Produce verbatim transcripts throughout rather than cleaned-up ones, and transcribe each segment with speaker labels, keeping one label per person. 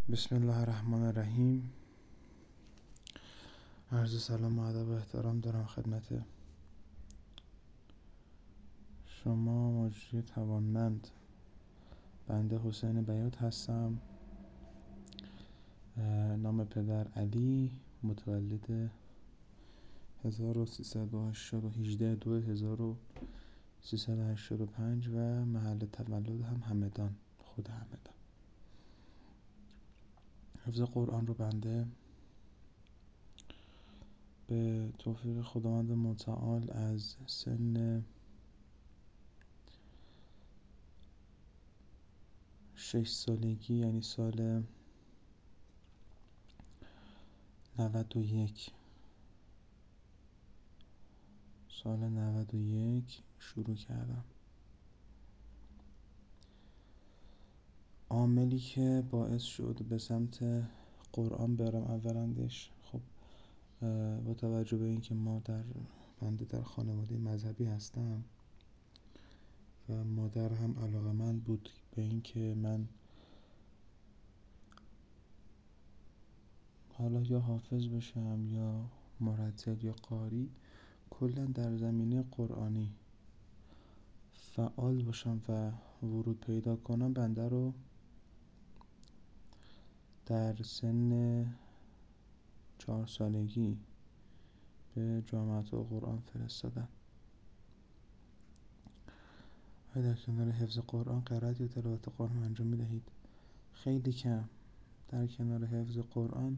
Speaker 1: بسم الله الرحمن الرحیم. عرض سلام و ادب و احترام دارم خدمت شما مجری توانمند. بنده حسین بیات هستم. نام پدر علی، متولد هزار و سیصد و هشتاد و هجده دو هزار و سیصد و هشتاد و پنج و محل تولد هم همدان، خود همدان. حفظ قرآن رو بنده به توفیق خداوند متعال از سن شش سالگی، یعنی سال نود و یک سال نود و یک شروع کردم. عاملی که باعث شد به سمت قرآن برم اولندش، خب با توجه به اینکه ما در بنده در خانواده مذهبی هستم و مادر هم علاقه‌مند بود به اینکه من حالا یا حافظ بشم یا مرتل یا قاری، کلا در زمینه قرآنی فعال باشم و ورود پیدا کنم، بنده رو در سن چهار سالگی به جامعه القرآن فرستادن. و در کنار حفظ قرآن قرائت یا تلاوت قرآن انجام می‌دهید. خیلی کم در کنار حفظ قرآن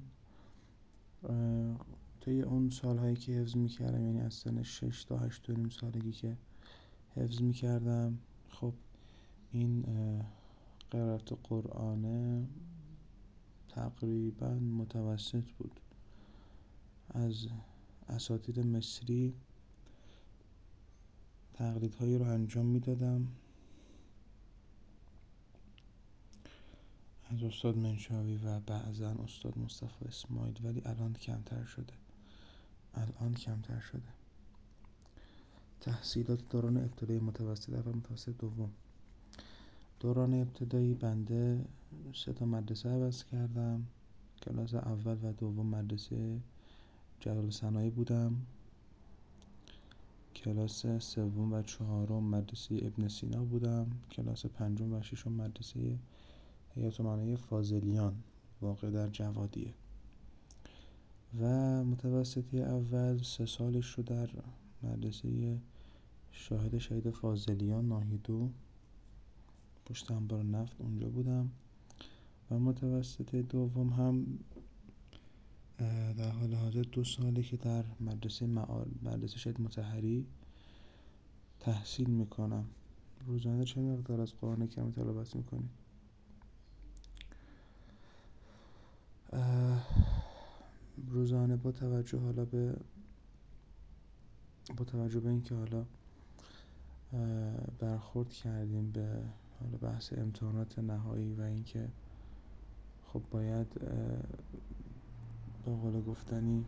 Speaker 1: طی اون سالهایی که حفظ می‌کردم، یعنی از سن شش تا هشت و نیم سالگی که حفظ می‌کردم، خب این قرائت قرآن تقریبا متوسط بود. از اساتید مصری تقلیدهایی رو انجام میدادم، از استاد منشاوی و بعضا استاد مصطفی اسماعیل، ولی الان کمتر شده الان کمتر شده تحصیلات دوران ابتدایی، متوسط و متوسط دوم. دوران ابتدایی بنده سه تا مدرسه عوض کردم. کلاس اول و دوم مدرسه جلال صنایع بودم. کلاس سوم و چهارم مدرسه ابن سینا بودم. کلاس پنجم و ششم مدرسه حیات المناهی فاضلیان واقع در جوادیه. و متوسطی اول سه سالش رو در مدرسه شاهد شهید فاضلیان ناحیه دو پشت انبار نفت اونجا بودم. و متوسط دوم هم در حال حاضر دو سالی که در مدرسه معال مدرسه شهید مطهری تحصیل میکنم. روزانه چه مقدار از قرآن کریم تلاوت میکنی؟ روزانه با توجه حالا به با توجه به اینکه حالا برخورد کردیم به حالا بحث امتحانات نهایی و اینکه خب باید به قول گفتنی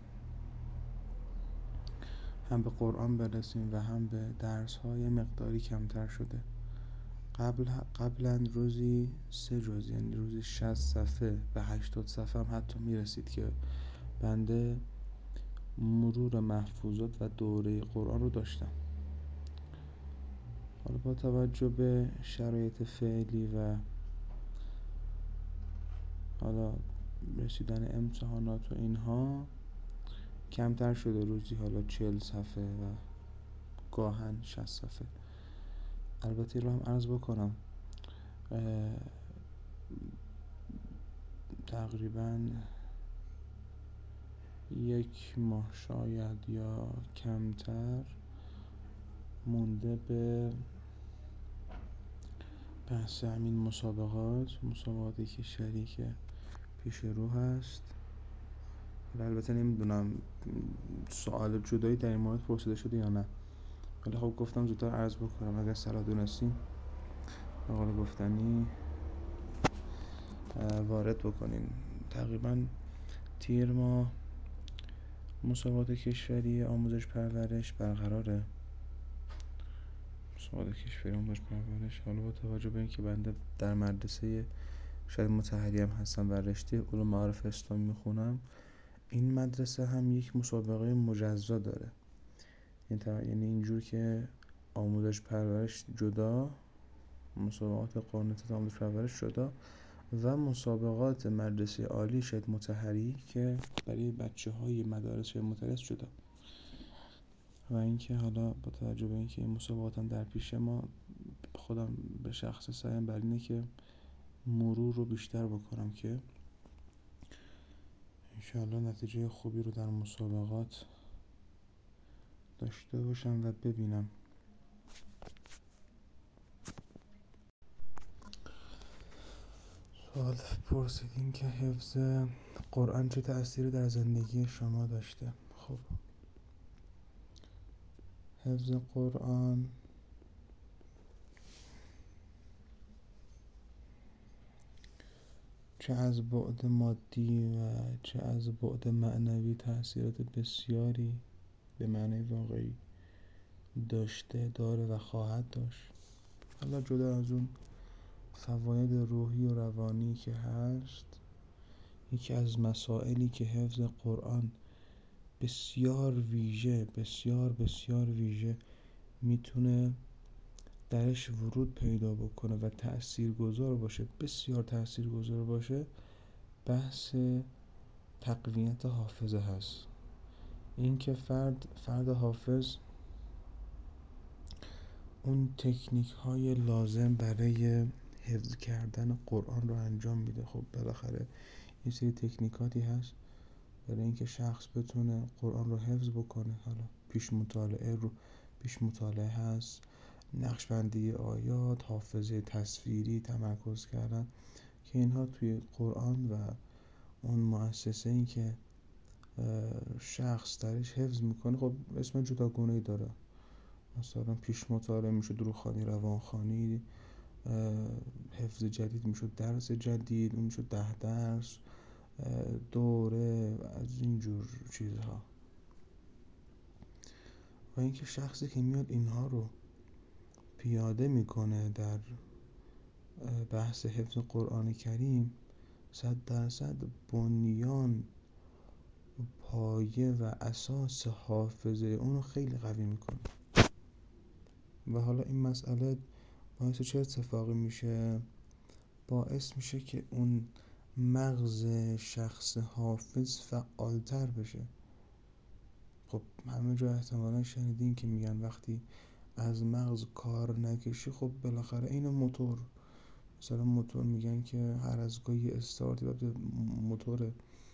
Speaker 1: هم به قرآن برسیم و هم به درس های مقداری کمتر شده. قبل قبلا روزی سه جز، یعنی روزی شصت صفحه به هشتاد صفحه هم حتی میرسید که بنده مرور محفوظات و دوره قرآن رو داشتم. حالا با توجه به شرایط فعلی و حالا رسیدن امتحانات و اینها کمتر شده، روزی حالا چهل صفحه و گاهن شصت صفحه. البته رو هم عرض بکنم تقریبا یک ماه شاید یا کمتر مونده به بحث همین مسابقات مسابقات کشوری که پیش رو هست. البته نمیدونم سوال جدایی در این مورد پرسیده شده یا نه، ولی خب گفتم زودتر عرض بکنم اگر صلاح دونستین به قول گفتنی وارد بکنین. تقریبا تیر ماه مسابقات کشوری آموزش پرورش برقراره. مسابقات کشوری آموزش پرورش حالا با توجه به اینکه بنده در مدرسه شاید مطهری هم هستم و رشته علوم معارف اسلامی میخونم، این مدرسه هم یک مسابقه مجزا داره. یعنی اینجور که آموزش پرورش جدا، مسابقات قانونیت آموزش پرورش جدا و مسابقات مدرسه عالی شاید مطهری که برای بچه های مدارس شاید مطهری جدا. و اینکه حالا با توجه به اینکه این مسابقات هم در پیش ما، خودم به شخص سعیم بر اینه که مرور رو بیشتر بکنم که انشاءالله نتیجه خوبی رو در مسابقات داشته باشم و ببینم. سوال پرسیدین که حفظ قرآن چه تأثیری در زندگی شما داشته. خب حفظ قرآن چه از بعد مادی و چه از بعد معنوی تأثیرات بسیاری به معنی واقعی داشته، داره و خواهد داشت. حالا جدا از اون فواید روحی و روانی که هست، یکی از مسائلی که حفظ قرآن بسیار ویژه بسیار بسیار ویژه میتونه درش ورود پیدا بکنه و تأثیرگذار باشه، بسیار تأثیرگذار باشه، بحث تقویت حافظه هست. این که فرد فرد حافظ اون تکنیک های لازم برای حفظ کردن قرآن رو انجام میده. خب بالاخره یه سری تکنیکاتی هست برای اینکه شخص بتونه قرآن رو حفظ بکنه. حالا پیش مطالعه رو پیش مطالعه هست، نقشبندی آیات، حافظه تصویری، تمرکز کردن، که اینها توی قرآن و اون مؤسسه این که شخص درش حفظ میکنه خب اسم جداگونه‌ای داره. مثلا پیش مطالعه میشد روخانی، روانخوانی، حفظ جدید میشد درس جدید، اون میشد ده درس، دوره، از اینجور چیزها. و اینکه شخصی که میاد اینها رو پیاده میکنه در بحث حفظ قرآن کریم، صد درصد بنیان، پایه و اساس حافظه اون رو خیلی قوی میکنه. و حالا این مسئله باعث چه اتفاقی میشه؟ باعث میشه که اون مغز شخص حافظ فعالتر بشه. خب همه جا احتمالا شنیدین که میگن وقتی از مغز کار نکشی خب بالاخره اینو موتور، مثلا موتور میگن که هر از گاهی استارتی باید به موتور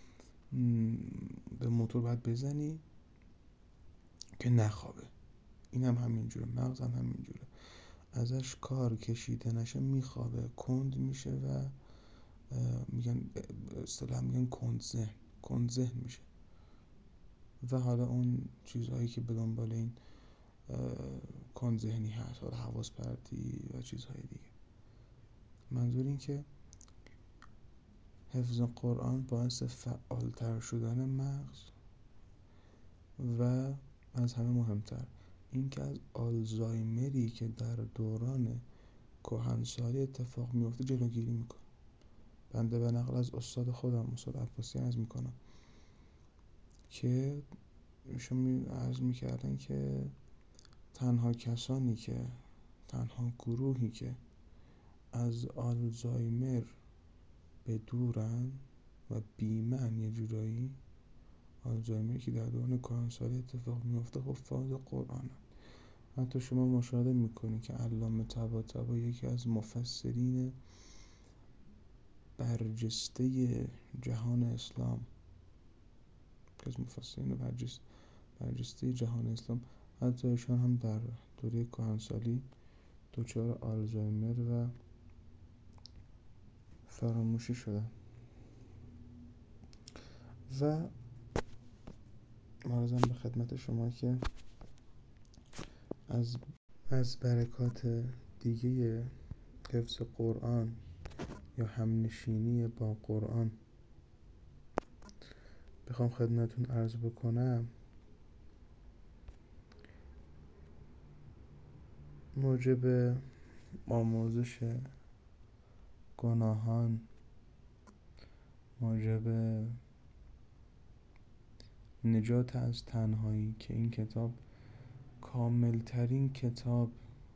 Speaker 1: به موتور باید بزنی که نخوابه. این هم همینجوره، مغز هم همینجوره، ازش کار کشیده نشه میخوابه، کند میشه و میگن اصطلاحاً میگن کند ذهن کند ذهن میشه. و حالا اون چیزهایی که به دنبال این کند ذهنی هست، حالا حواس پرتی و چیزهای دیگه. منظور این که حفظ قرآن باعث فعالتر شدن مغز و از همه مهمتر این که از آلزایمری که در دوران کهنسالی اتفاق میفته جلوگیری میکنه. بنده به نقل از استاد خودم، استاد عباسی، عرض میکنم که ایشون عرض میکردن که تنها کسانی که تنها گروهی که از آلزایمر به دورن و بیمن، یه جورایی آلزایمر که در دوران کهنسالی اتفاق میفته حفاظ قرآن. حتی شما مشاهده میکنید که علامه طباطبایی یکی از مفسرین برجسته جهان اسلام، که از مفسرین برجسته برجسته جهان اسلام، حتی ایشان هم در دوره کهنسالی دچار آلزایمر و فراموشی شدن. و عرضم به خدمت شما که از از برکات دیگه حفظ قرآن یا همنشینی با قرآن بخوام خدمتون عرض بکنم، موجب آمرزش گناهان موجب نجات از تنهایی که این کتاب کاملترین کتاب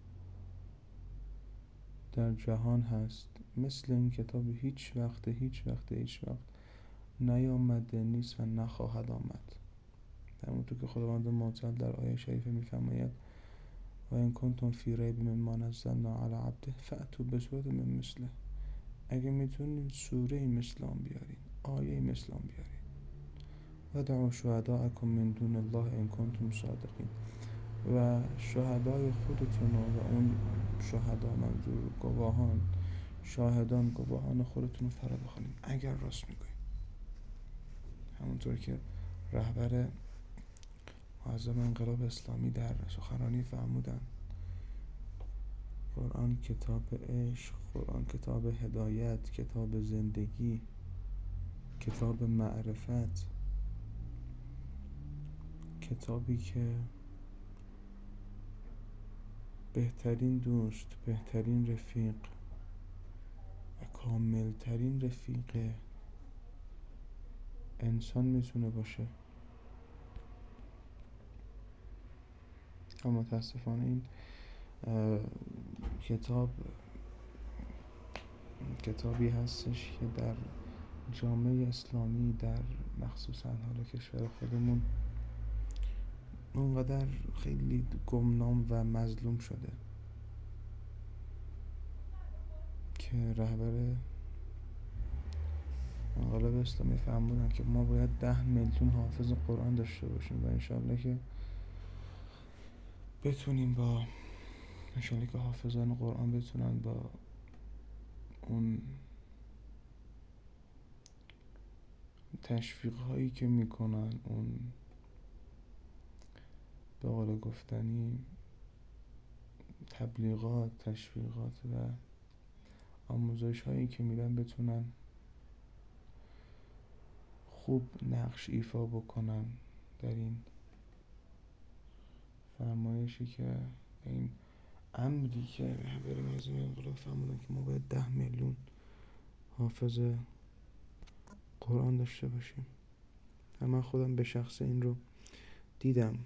Speaker 1: در جهان هست. مثل این کتاب هیچ وقت هیچ وقت هیچ وقت نیامده نیست و نخواهد آمد. همونطور که خداوند متعال در آیه شریفه میفرماید و این کنتم فی ریب مما نزلنا علی عبده فأتوا بسورة من مثله. اگه میتونین سوره مثل آن بیارین، آیه مثل آن بیارین. ودعوا شهداءکم من دون الله ان کنتم صادقین. و شهدای خودتون و اون شهدا منظور گواهان، شاهدان، گواهان خودتون رو فرا بخونین اگر راست میگوین. همونطور که رهبر معظم انقلاب اسلامی در سخنرانی فرمودن قرآن کتاب عشق، قرآن کتاب هدایت، کتاب زندگی، کتاب معرفت، کتابی که بهترین دوست، بهترین رفیق و کاملترین رفیق انسان میتونه باشه. اما متاسفانه این کتاب کتابی هستش که در جامعه اسلامی در مخصوصا حالا کشور خودمون اونقدر خیلی گمنام و مظلوم شده که رهبر انقلاب اسلامی فرمودن که ما باید ده میلیون حافظ قرآن داشته باشیم و انشالله که بتونیم با انشالله که حافظان قرآن بتونن با اون تشویق هایی که میکنن، اون به قول گفتنی تبلیغات، تشویقات و آموزش هایی که میدن بتونن خوب نقش ایفا بکنن در این فرمایشی که این امری که رهبر معظم انقلاب فرمودن که ما باید ده میلیون حافظ قرآن داشته باشیم. و من خودم به شخص این رو دیدم،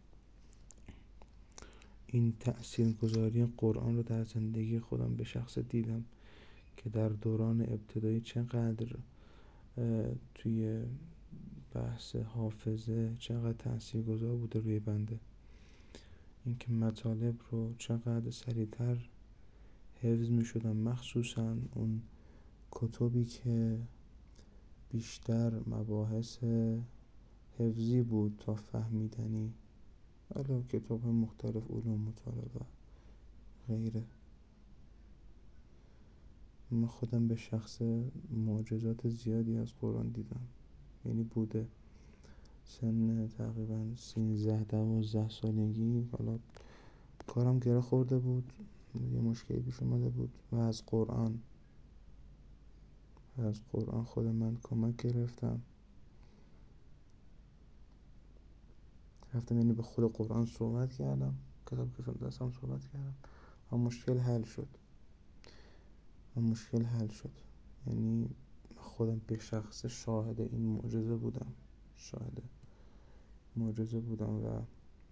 Speaker 1: این تأثیرگذاری قرآن رو در زندگی خودم به شخص دیدم که در دوران ابتدایی چقدر توی بحث حافظه چقدر تأثیرگذار بوده روی بنده. اینکه مطالب رو چقدر سریعتر حفظ می شدم، مخصوصا اون کتبی که بیشتر مباحث حفظی بود تا فهمیدنی، حالا کتاب مختلف علوم مطالعه و غیره. من خودم به شخص معجزات زیادی از قرآن دیدم، یعنی بوده سن تقریبا سیزده دوازده سالگی حالا کارم گره خورده بود، یه مشکلی پیش اومده بود و از قرآن از قرآن خود من کمک گرفتم، رفتم یعنی به خود قرآن صحبت کردم، کتاب که دستم صحبت کردم و مشکل حل شد و مشکل حل شد. یعنی خودم به شخص شاهد این معجزه بودم، شاهد معجزه بودم و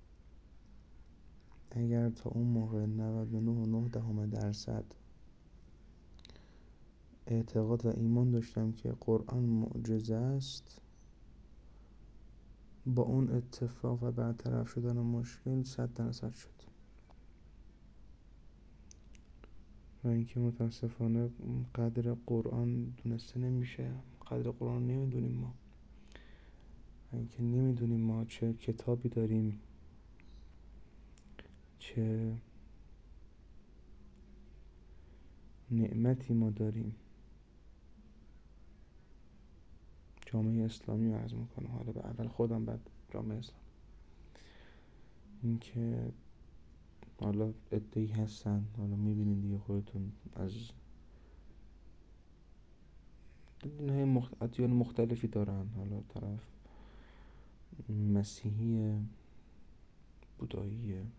Speaker 1: اگر تا اون موقع نود و نه و نه دهم درصد اعتقاد و ایمان داشتم که قرآن معجزه است، با اون اتفاق و برطرف شدن مشکل صد درصد شد. و اینکه متاسفانه قدر قرآن دونسته نمیشه، قدر قرآن نمیدونیم ما، اینکه نمیدونیم ما چه کتابی داریم، چه نعمتی ما داریم. جامعه اسلامی رو عرض میکنم، حالا به اول خودم بعد جامعه اسلامی. اینکه حالا عده‌ای هستن، حالا میبینید دیگه خودتون، از دین‌های مخت... ادیان مختلفی دارن، حالا طرف مسیحی، بودایی،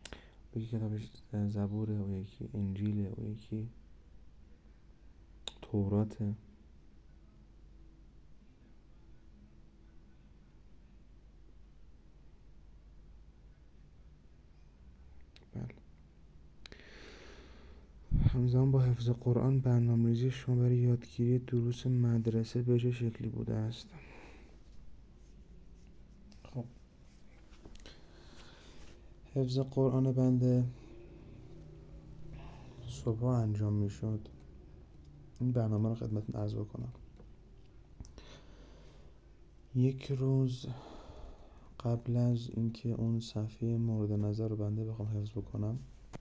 Speaker 1: یکی کتابش زبوره و یکی انجیله و یکی توراته. بله. همزمان با حفظ قرآن برنامه‌ریزی شما برای یادگیری دروس مدرسه به چه شکلی بوده است؟ خب حفظ قرآن بنده صبح انجام می شد. این برنامه رو خدمتتون عرض بکنم. یک روز قبل از اینکه اون صفحه مورد نظر رو بنده بخوام حفظ بکنم،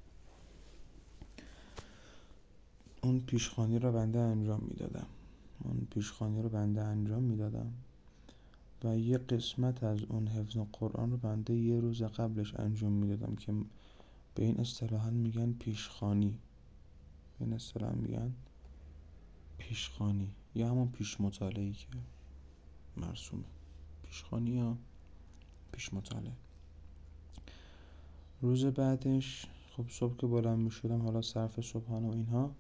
Speaker 1: اون پیشخوانی رو بنده انجام میدادم اون پیشخوانی رو بنده انجام میدادم و یه قسمت از اون حفظ قرآن رو بنده یه روز قبلش انجام میدادم که به این اصطلاحاً میگن پیشخوانی. به این اصطلاحاً میگن پیشخوانی یا همون پیش مطالعه‌ای که مرسومه. پیشخوانی یا پیش مطالعه. روز بعدش خب صبح که بلند میشدم، حالا صرف صبحانه و اینها،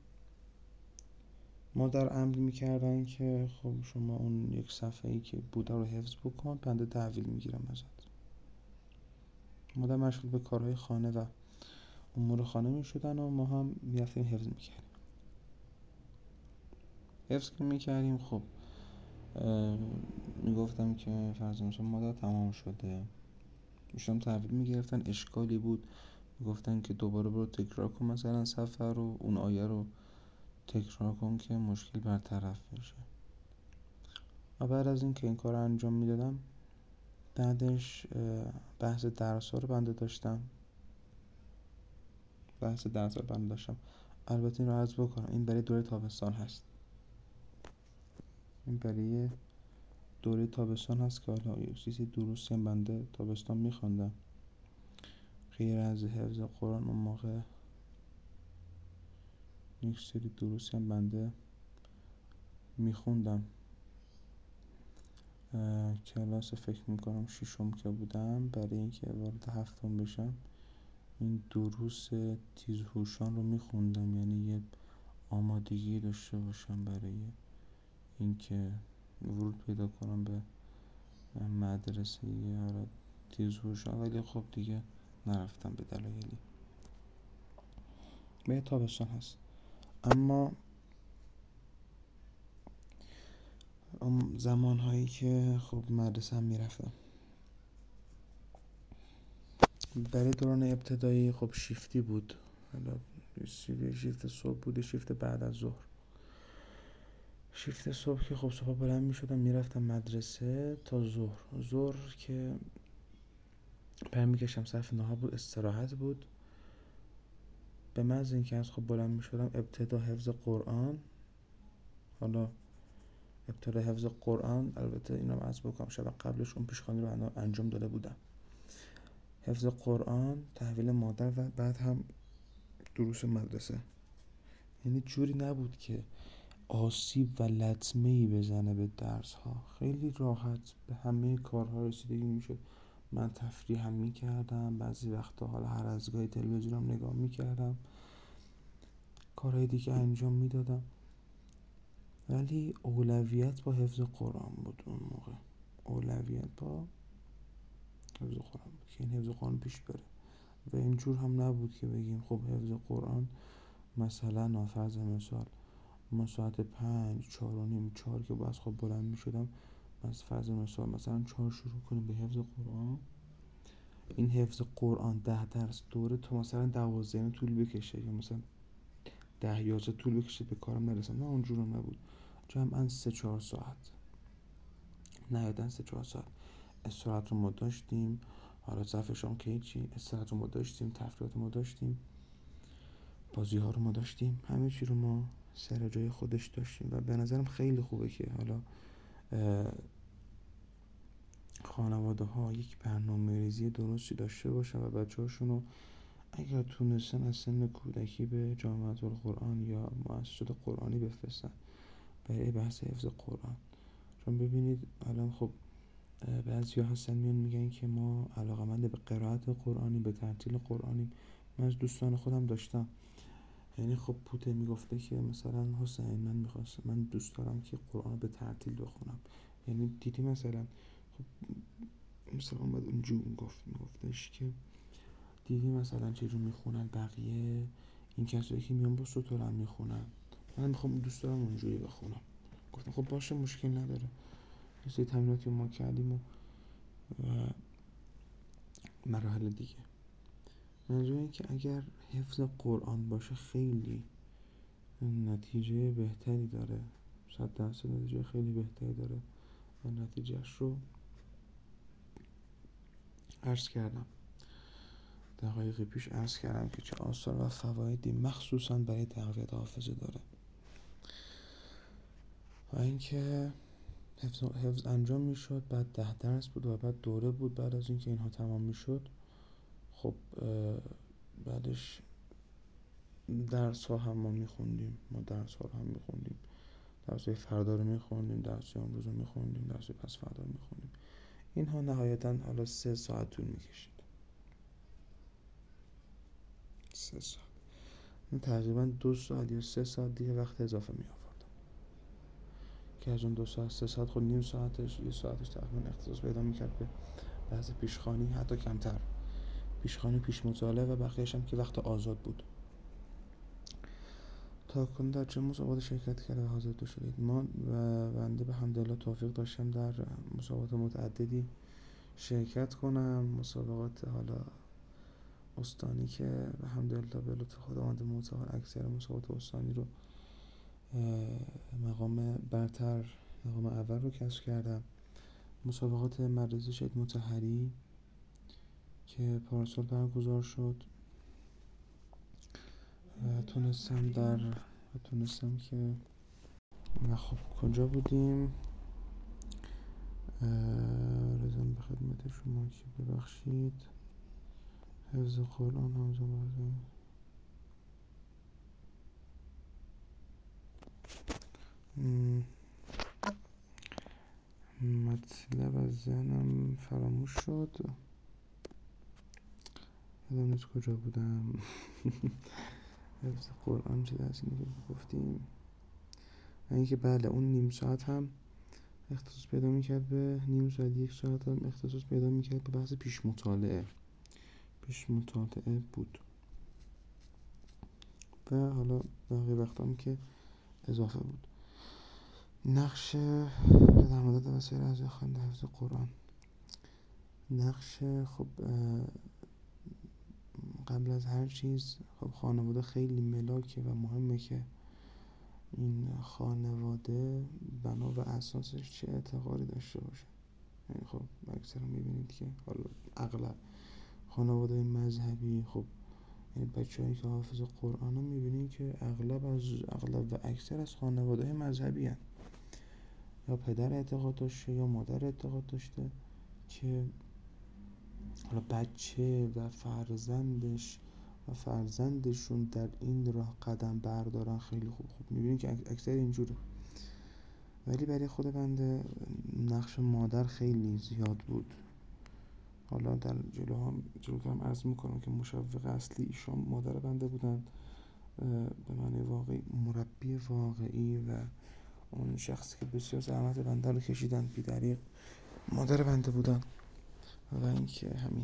Speaker 1: مادر امر میکردن که خب شما اون یک صفحه‌ای که بوده رو حفظ بکن، بنده تحویل میگیرم ازت. مادر مشغول به کارهای خانه و امور خانه میشدن و ما هم میرفتیم حفظ میکردیم. حفظ که میکردیم خب میگفتم که فرض مثلا مادر تمام شده، میشم تحویل میگرفتن. اشکالی بود میگفتن که دوباره برو تکرار کن مثلا صفحه رو، اون آیه رو تکرار کن که مشکل برطرف بشه. و بعد از این که این کار رو انجام میدادم، بعدش بحث درس ها رو بنده داشتم بحث درس ها رو بنده داشتم البته این رو عرض بکنم، این برای دوره تابستان هست این برای دوره تابستان هست که حالا یه چیزی دروسی هم بنده تابستان میخواندم غیر از حفظ قرآن. اون موقع یک سری دروسی هم بنده میخوندم. کلاس فکر میکنم ششم که بودم، برای اینکه وارد هفتم بشم این دروس تیزهوشان رو میخوندم، یعنی یه آمادگی داشته باشم برای اینکه ورود پیدا کنم به مدرسه حالا تیزهوشان. ولی خب دیگه نرفتم به دلایلی. به تابستان هست. اما اون زمان هایی که خب مدرسه هم میرفتم، برای دوران ابتدایی خب شیفتی بود. حالا شیفت صبح بود، شیفت بعد از ظهر. شیفت صبح که خب صبح بلند میشدم میرفتم مدرسه تا ظهر. ظهر که برمیگشتم صرف نهار بود، استراحت بود. به محض اینکه از خب بلند میشدم ابتدا حفظ قرآن. حالا ابتدا حفظ قرآن، البته اینو عرض بکنم شب قبلش اون پیشخوانی رو انجام داده بودم. حفظ قرآن، تحویل مادر و بعد هم دروس مدرسه. یعنی جوری نبود که آسیب و لطمه‌ای بزنه به درس ها. خیلی راحت به همه کارها رسیدگی میشد. من تفریح هم میکردم، بعضی وقتا حالا هر از گاهی تلویزیونم نگاه میکردم، کارهای دیگه انجام میدادم، ولی اولویت با حفظ قرآن بود. اون موقع اولویت با حفظ قرآن بود که این حفظ قرآن پیش بره. و اینجور هم نبود که بگیم خب حفظ قرآن مثلا نافرض مثال ما ساعت پنج چهار و نیم چهار که باز خب بلند می شدم، از فرض مثال مثلا چهار شروع کنیم به حفظ قرآن. این حفظ قرآن ده درس دوره تو مثلا دوازده طول بکشه یا مثلا ده یازده طول بکشه به کارم نرسم. نه اونجورم نبود. جمعا سه چهار ساعت نهایتا سه چهار ساعت استراحت رو ما داشتیم. حالا صرف شام که هیچی، استراحت رو ما داشتیم، تفریحات رو ما داشتیم، بازی ها رو ما داشتیم، همه چی رو ما سر جای خودش داشتیم. و به نظرم خیلی خوبه که حالا خانواده ها یک برنامه ریزی درستی داشته باشن و بچه هاشون رو اگر تونستن از سن کودکی به جامعه القرآن یا مؤسسات قرآنی بفرستن برای بحث حفظ قرآن. چون ببینید الان خب بعضی ها هستن میان میگن که ما علاقمند به قرائت قرآنی، به ترتیل قرآنی. من از دوستان خودم داشتم یعنی خب بوده میگفته که مثلا حسین من میخواستم من دوست دارم که قرآن به ترتیل بخونم. یعنی دیدی مثلا خب مثلا اومد اونجور گفت میگفتش که دیدی مثلا چجور میخونن بقیه این کسایی که میان با سطور میخونن، من میخوام دوست دارم اونجوری بخونم. گفتم خب باشه مشکل نداره. یه سری تمریناتی ما کردیم و مراحل دیگه. منظور این که اگر حفظ قرآن باشه خیلی نتیجه بهتری داره، صد درصد نتیجه خیلی بهتری داره و نتیجهش رو عرض کردم دقایقی پیش عرض کردم که چه آثار و فوایدی مخصوصا برای تقویت حافظه داره. و اینکه حفظ, حفظ انجام میشد، بعد ده درس بود و بعد دوره بود. بعد از اینکه اینها تمام میشد خب بعدش درس ها هم ما میخوندیم ما درس ها رو هم میخوندیم درس های فردا رو میخوندیم، درس های اون روز رو میخوندیم، درس های پس فردا رو میخوندیم. اینها نهایتا حالا سه ساعت طول میکشید. سه ساعت تقریبا دو ساعت یا سه ساعت دیگه وقت اضافه می آوردم که از اون دو ساعت سه ساعت خود نیم ساعتش یه ساعتش تقریبا اختصاص پیدا میکرد به بحث پیشخوانی، حتی کمتر پیشخوانی پیش مطالعه و بقیه‌اش هم که وقت آزاد بود. تا کنون در چه مسابقات شرکت کرده و حاضر تو شدید؟ ما و بنده به حمدالله توفیق داشتم در مسابقات متعددی شرکت کنم. مسابقات حالا استانی که به حمدالله به لطف خداوند متعال اکثر مسابقات استانی رو مقام برتر مقام اول رو کسب کردم. مسابقات مدرسه شهید مطهری که پارسال برگزار شد و تونستم در و تونستم که و خب کجا بودیم؟ رزم به خدمت شما که ببخشید حفظ قرآن همزمان بازم مطلب از ذهنم فراموش شد. یادم نیست کجا بودم. حفظ قرآن چه درسی که گفتیم. اینکه بله اون نیم ساعت هم اختصاص پیدا میکرد به نیم ساعت یک ساعت هم اختصاص پیدا میکرد به بحث پیش مطالعه پیش مطالعه بود و حالا بقیه وقت هم که اضافه بود. نقش در مدد وسایل از خوانده حفظ قرآن. نقش خب قبل از هر چیز خب خانواده خیلی ملاکه و مهمه که این خانواده بنا و اساسش چه اعتقادی داشته باشه. یعنی خب اکثرا میبینید که حالا اغلب خانواده مذهبی خب یعنی بچه‌هایی که حافظ قرآن رو میبینید که اغلب از اغلب و اکثر از خانواده مذهبی هن. یا پدر اعتقاد داشته یا مادر اعتقاد داشته که حالا بچه و فرزندش و فرزندشون در این راه قدم بردارن خیلی خوب خوب میبینید که اکثر اینجوره. ولی برای خود بنده نقش مادر خیلی زیاد بود. حالا در جلو هم جلو هم عرض میکنم که مشوق اصلی ایشان مادر بنده بودن، به معنی واقعی مربی واقعی و اون شخصی که بسیار زحمت بنده رو کشیدن بی دریغ مادر بنده بودن. و اینکه همین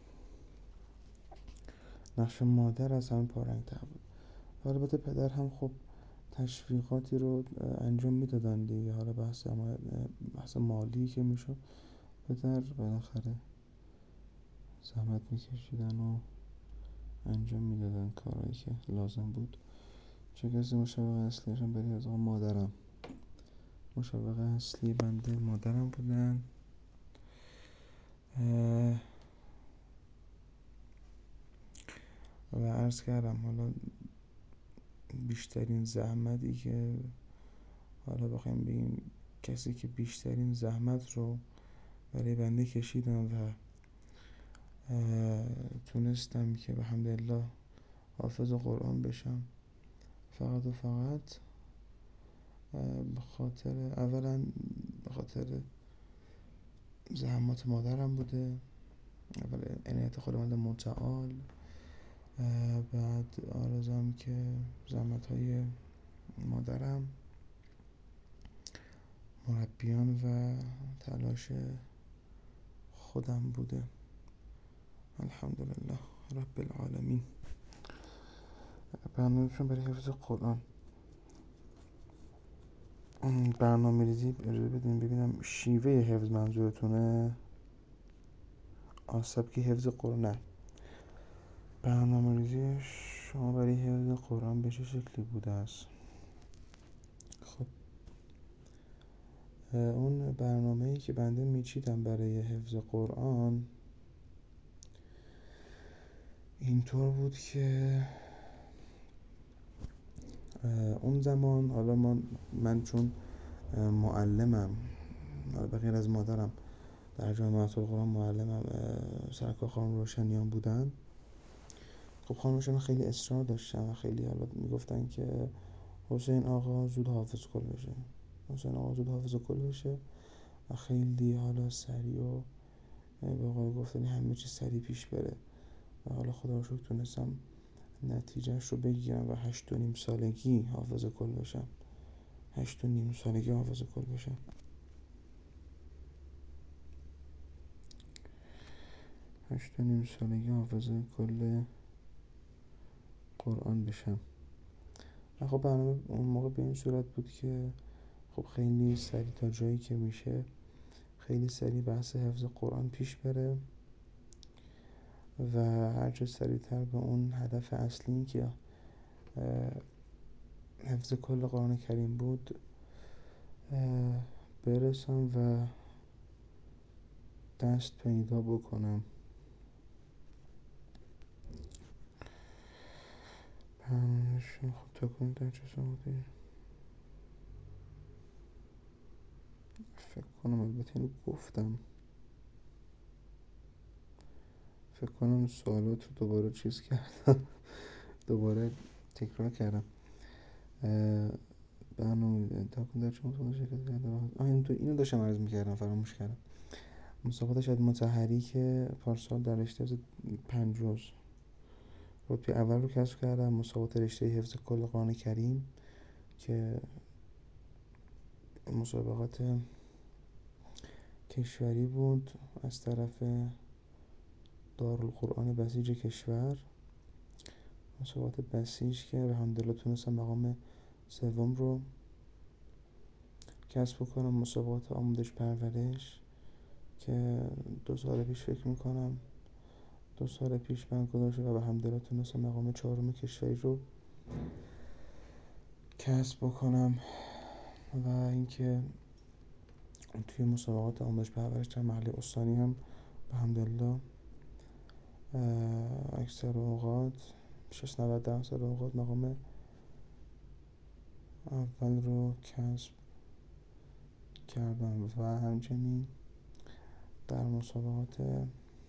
Speaker 1: نقش مادر از همین پارنگ‌تر بود. و البته پدر هم خب تشویقاتی رو انجام میدادن دیگه. حالا بحث بحث مالی که میشد پدر بالاخره زحمت میکشیدن و انجام میدادن کارهایی که لازم بود. چه کسی مشوق اصلیشون برای از آقا مادرم مشوق اصلی بنده مادرم بودن. و عرض کردم حالا بیشترین زحمتی که حالا بخوایم بگیم کسی که بیشترین زحمت رو برای بنده کشیدن و تونستم که به حمدالله حافظ قرآن بشم فقط و فقط به خاطر اولا به خاطر زحمات مادرم بوده، اول عنایت خداوند متعال بعد آرزم که زحمت های مادرم، مربیان و تلاش خودم بوده. الحمدلله رب العالمین. برنامه‌شون برای حفظ قرآن. برنامه ریزی بدین ببینم شیوه حفظ منظورتونه، آسب که حفظ قرآن. نه، برنامه ریزی شما برای حفظ قرآن به چه شکلی بوده است؟ خب اون برنامه‌ای که بنده میچیدم برای حفظ قرآن اینطور بود که اون زمان حالا من, من چون معلمم، حالا به غیر از مادرم در جامعه القرآن معلمم سرکار خانم روشنیان بودن. خب خانم روشنیان خیلی اصرار داشتن و خیلی حالا میگفتن که حسین آقا زود حافظ کل بشه، حسین آقا زود حافظ کل بشه و خیلی حالا سریع و به قول گفتنی همه چی سریع پیش بره و حالا خدا رو شکر تونستم نتیجهش رو بگیرم و هشت و نیم سالگی حافظ کل بشم. هشت و نیم سالگی حافظ کل بشم. هشت و نیم سالگی حافظ کل قرآن بشم. و خب برنامه اون موقع به این صورت بود که خب خیلی سریع تا جایی که میشه خیلی سریع بحث حفظ قرآن پیش بره و هرچه سریعتر به اون هدف اصلی که حفظ کل قرآن کریم بود برسم و دست پیدا بکنم. برنامه‌شون خب تا کنیم در چه سمتی فکر کنم البته اینو گفتم، فکر کنم سوالات رو دوباره چیز کردم دوباره تکرار کردم. برنامه تا کنیم در چه مسابقات شرکت کردم. آه اینو داشتم عرض میکردم فراموش کردم. مسابقات شهید مطهری که پارسال در رشته پنج روز رتبه اول رو کسب کردم. مسابقات رشته حفظ کل قرآن کریم که مسابقات کشوری بود از طرف دارالقرآن بسیج کشور، مسابقات بسیج که الحمدلله تونستم مقام سوم رو کسب کنم. مسابقات آموزش پرورش که دو سال پیش فکر میکنم دو سال پیش برگزار شد و الحمدلله تونستم مقام چهارم کشوری رو کسب بکنم. و اینکه توی مسابقات آموزش پرورش در محله استانی هم الحمدلله اکثر اوقات شصت نود درصد اوقات مقام اول رو کسب کردم و همچنین در مسابقات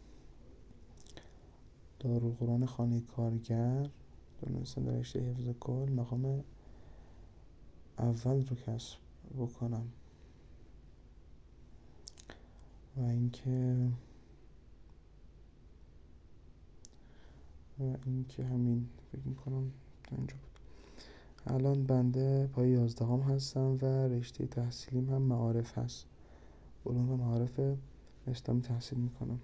Speaker 1: دارالقرآن خانه کارگر تونستم در رشته حفظ کل مقام اول رو کسب بکنم. و اینکه و اینکه همین فکر میکنم تا اینجا بود. الان بنده پای یازدهم هستم و رشته تحصیلیم هم معارف هست، علوم و معارف اسلامی تحصیل میکنم.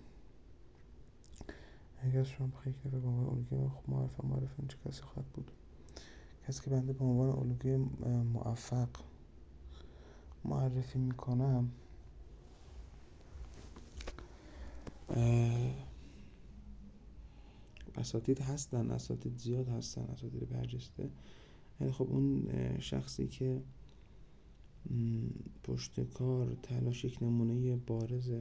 Speaker 1: اگر شما بخواید که به عنوان الگوی خب معارف معارف این چه کسی خواهد بود؟ کسی که بنده به عنوان الگوی موفق معرفی میکنم اساتید هستن، اساتید زیاد هستن، اساتید برجسته. یعنی خب اون شخصی که پشت کار تلاش یک نمونه بارز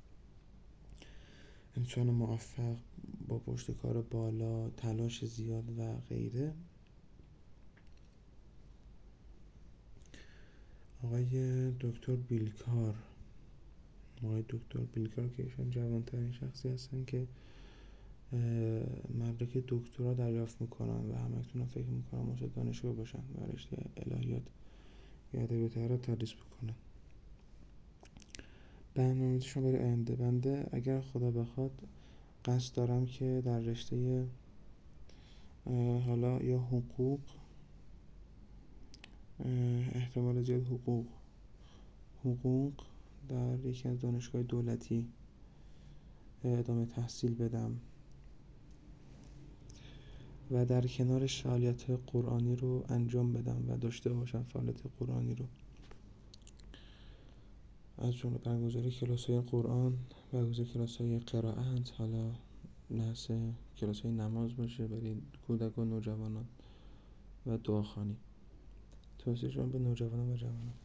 Speaker 1: انسان موفق با پشت کار بالا، تلاش زیاد و غیره، آقای دکتر بیلکار آقای دکتر بیلکار که ایشان جوانترین شخصی هستن که مدرک دکترا دریافت میکنن و همکنون فکر میکنم استاد دانشگاه باشن و رشته الهیات یا ادبیات را تدریس بکنن. برنامه‌ریزیشون برای آینده بنده اگر خدا بخواد قصد دارم که در رشته حالا یا حقوق، احتمال زیاد حقوق حقوق در یکی از دانشگاه دولتی ادامه تحصیل بدم و در کنارش فعالیت قرآنی رو انجام بدم و داشته باشم فعالیت قرآنی رو، از جمله برگزاری کلاس‌های قرآن، برگزاری کلاس‌های قرائت، حالا بحث کلاس‌های نماز باشه برای کودکان و نوجوانان و دعاخوانی. توصیه شما به نوجوانان و جوانان،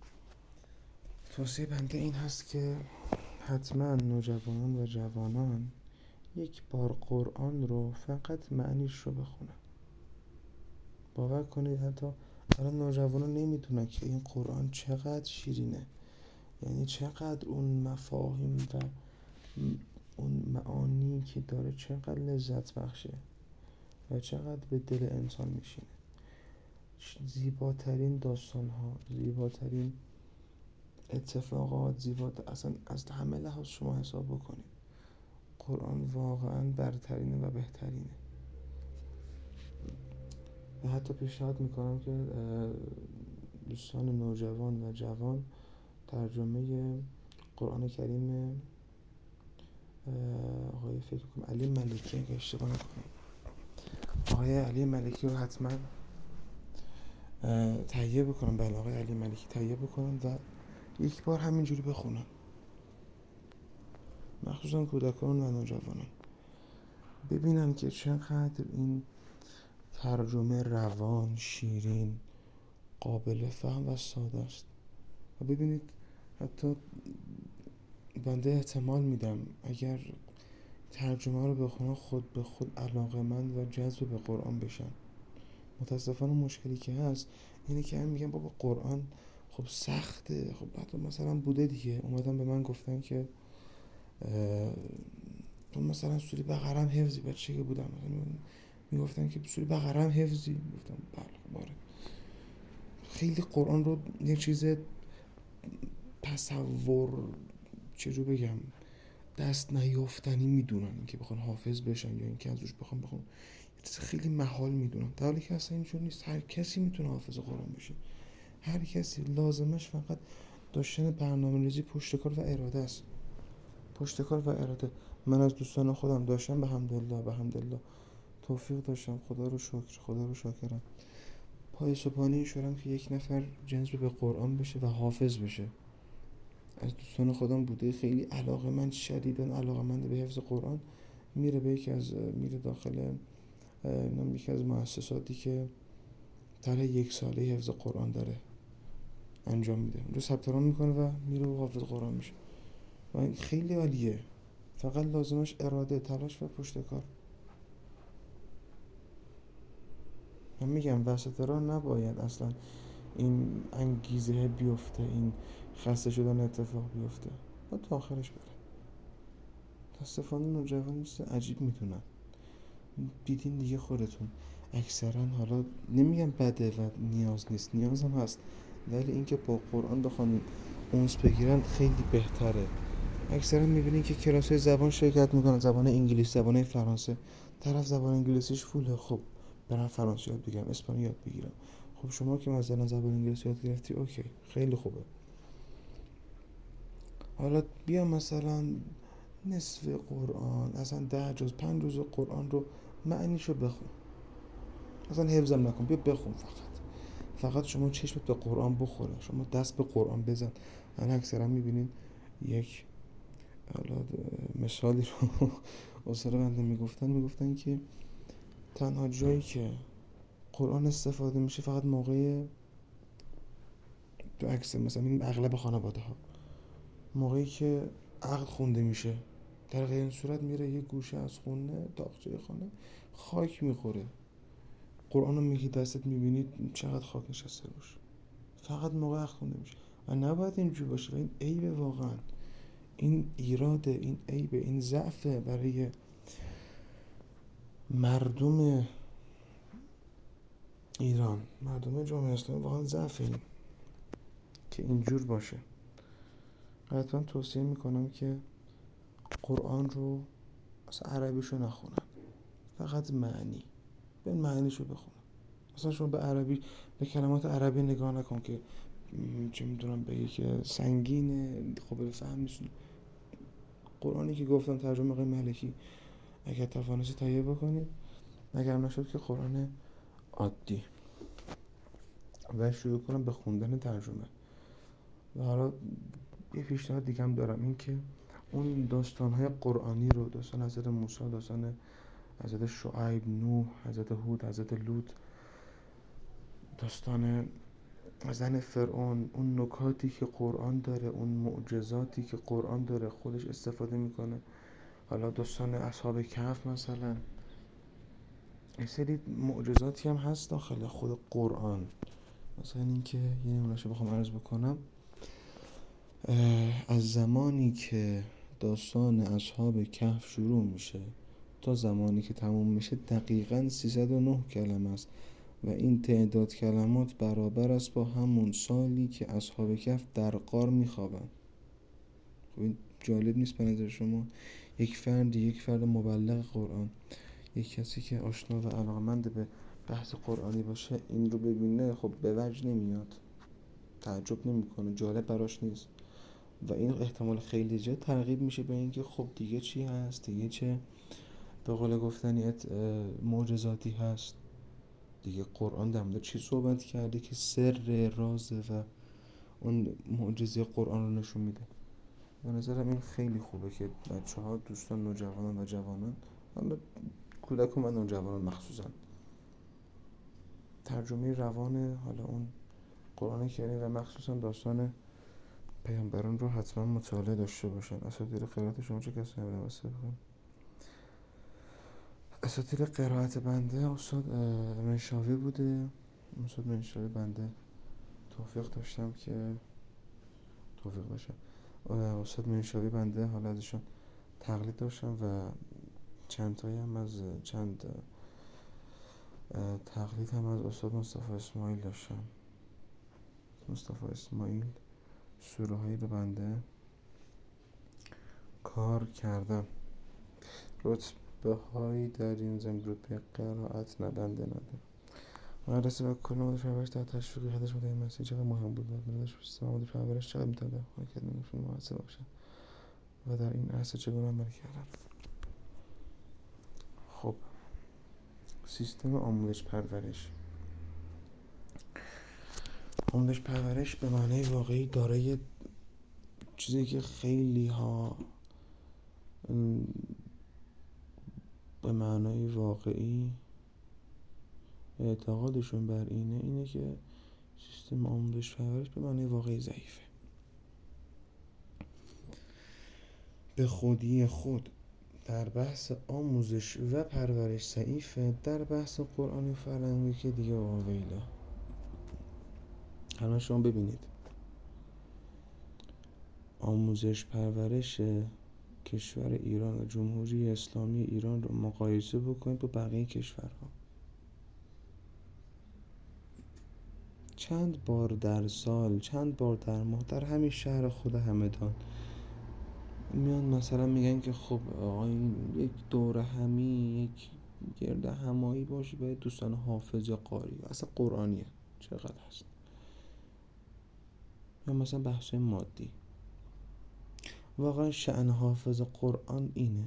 Speaker 1: توصیه بنده این هست که حتما نوجوانان و جوانان یک بار قرآن رو فقط معنیش رو بخونن. باور کنید حتی الان نوجوانان نمیدونن که این قرآن چقدر شیرینه، یعنی چقدر اون مفاهیم و اون معانی که داره چقدر لذت بخشه و چقدر به دل انسان میشینه. زیباترین داستان ها، زیباترین اتفاقات، زیبات اصلا از همه لحاظ شما حساب بکنید قرآن واقعا برترینه و بهترینه. و حتی پیشنهاد میکنم که دوستان نوجوان و جوان ترجمه قرآن کریم آقای فکر کنم علی ملکی اگه اشتباه نکنم آقای علی ملکی رو حتما تهیه بکنم. بله آقای علی ملکی تهیه بکنم و یک بار همینجوری بخونم، مخصوصا کودکان و نوجوانان، ببینن که چقدر این ترجمه روان، شیرین، قابل فهم و ساده است. و ببینید حتی بنده احتمال میدم اگر ترجمه رو بخونن خود به خود علاقه‌مند و جذب به قرآن بشن. متاسفانه مشکلی که هست اینه که هم میگن بابا قرآن خب سخته، خب حتی مثلا بوده دیگه اومدن به من گفتن که تو مثلا سوره بقره هم حفظی، بچه که بودم میگفتن که سوره بقره هم حفظی، گفتم بله خب آره. خیلی قرآن رو یه چیز تصور چجور بگم دست نیافتنی میدونن که بخوان حافظ بشن یا اینکه ازش بخوام بخوام خیلی محال میدونن، در حالی که اصلا اینجور نیست. هر کسی میتونه حافظ قرآن بشه، هر کسی، لازمش فقط داشتن برنامه‌ریزی، پشتکار و اراده است. پشتکار و اراده. من از دوستان خودم داشتم به حمدالله به حمدالله توفیق داشتم، خدا رو شکر، خدا رو شاکرم، پای صبحانه شدم که یک نفر جذب به قرآن بشه و حافظ بشه. از دوستان خودم بوده خیلی علاقه‌مند، شدیداً علاقه‌مند به حفظ قرآن، میره به یکی از میره داخل نام یکی از مؤسساتی که طرح یک ساله حفظ قرآن داره انجام میده، اونجا ثبت نام میکنه و میره و حافظ قرآن میشه. و این خیلی عالیه، فقط لازمش اراده، تلاش و پشتکار. من میگم وسط راه نباید اصلا این انگیزه بیفته، این خسته شدن اتفاق بیفته، با تا آخرش بره. متاسفانه نوجوان نیست عجیب میدونن، دیدین دیگه خودتون اکثرا، حالا نمیگم بده و نیاز نیست، نیاز هم هست، ولی اینکه با قرآن بخوان اونس بگیرن خیلی بهتره. اکثرا میبینین که کلاس‌های زبان شرکت میکنن، زبان انگلیسی، زبان فرانسه، طرف زبان انگلیسیش فوله، خب برم فرانسه یاد بگیرم، اسپانیایی یاد بگیرم. خب شما که مثلا زبان انگلیسی یاد گرفتی اوکی خیلی خوبه، حالا بیا مثلا نصف قرآن، اصلا ده جز پنج جز قرآن رو معنیشو بخون، اصلا حفظم نکن، بیا بخون، فقط فقط شما چشمت به قرآن بخوره، شما دست به قرآن بزن. من اکثرا میبینین یک حالا مثالی رو اصلا بنده میگفتن میگفتن که تنها جایی که قرآن استفاده میشه فقط موقع، تو اکثر مثلا این اغلب خانواده ها موقعی که عقد خونده میشه، در غیر این صورت میره یه گوشه از خونه داغچه خانه خاک میخوره، قرآن رو میگی دستت میبینی چقدر خاک نشسته روش، فقط موقع عقد خونده میشه. و نباید اینجور باشه و این عیبه، واقعا این ایراده، این عیبه، این ضعفه برای مردم ایران، مردم جامعه اسلامی، واقعا ضعف این که اینجور باشه. حتما توصیه میکنم که قرآن رو اصلا عربیشو نخونن، فقط معنی به معنیشو بخون. مثلا شما به عربی به کلمات عربی نگاه نکن که چه میدونم بگی که سنگینه قابل فهم نیست. قرآنی که گفتم ترجمه آقای ملکی اگر توانستی تهیه بکنید، اگر نشد که قرآن عادی، و شروع کنم به خوندن ترجمه. و حالا یه پیشنهاد دیگه هم دارم، این که اون داستان‌های قرآنی رو، داستان حضرت موسی، داستان حضرت شعیب، نوح، حضرت هود، حضرت لوط، داستان زن فرعون، اون نکاتی که قرآن داره، اون معجزاتی که قرآن داره خودش استفاده میکنه. حالا داستان اصحاب کهف مثلا، یه سری معجزاتی هم هست داخل خود قرآن. مثلا این که یه نمونهشو بخوام عرض بکنم، از زمانی که داستان اصحاب کهف شروع میشه تا زمانی که تموم میشه دقیقاً سیصد و نه کلمه است و این تعداد کلمات برابر است با همون سالی که اصحاب کهف در غار میخوابن. خب این جالب نیست به نظر شما؟ یک فرد یک فرد مبلغ قرآن، یک کسی که آشنا و علاقمند به بحث قرآنی باشه این رو ببینه، خب به وجه نمیاد، تعجب نمیکنه، جالب براش نیست. و این احتمال خیلی زیاد ترغیب میشه به اینکه خب دیگه چی هست، دیگه چه به قول گفتنی معجزاتی هست دیگه، قرآن در مورد چی صحبت کرده که سر رازه و اون معجزه قرآن رو نشون میده. به نظرم این خیلی خوبه که بچه ها، دوستان نوجوانان و جوانان، حالا کودکان و نوجوانان مخصوصا، ترجمه روان حالا اون قرآن کریم و مخصوصا داستان پیامبران رو حتما مطالعه داشته باشن. اساطیر قرائت شما چه کسی نبودن واسه بخون؟ اساطیر قرائت بنده استاد منشاوی بوده. استاد منشاوی بنده توفیق داشتم که توفیق داشتم استاد منشاوی بنده حالا ازشون تقلید داشتم و چند تایی هم از چند تقلید هم از استاد مصطفی اسماعیل داشتم. مصطفی اسماعیل سوره هایی رو بنده کار کردم. رتبه هایی در این زمین رتبه قرائت نبنده ندارم. مدرسه و کل مدیر پرورش در تشویق هدش مدیر مسیح چقدر مهم بود و مدرسه سیستم مدیر پرورش چقدر میتونه در حرکت نمیشون محاسب باشن و در این عرصه چگونه عمل کردن. خب سیستم آموزش پرورش آموزش پرورش به معنای واقعی دارای چیزی که خیلی ها به معنای واقعی اعتقادشون بر اینه اینه که سیستم آموزش پرورش به معنای واقعی ضعیفه، به خودی خود در بحث آموزش و پرورش ضعیفه، در بحث قرآنی و فرهنگی که دیگه واویلا. الان شما ببینید آموزش پرورش کشور ایران و جمهوری اسلامی ایران رو مقایسه بکنید با بقیه کشورها. چند بار در سال، چند بار در ماه در همین شهر خود همدان میان مثلا میگن که خب آقا این یک دوره همی، یک گرد همایی باشه به دوستان حافظ یا قاری اصلا قرآنیه چقدر هست، یا مثلا بحث مادی. واقعا شأن حافظ قرآن اینه،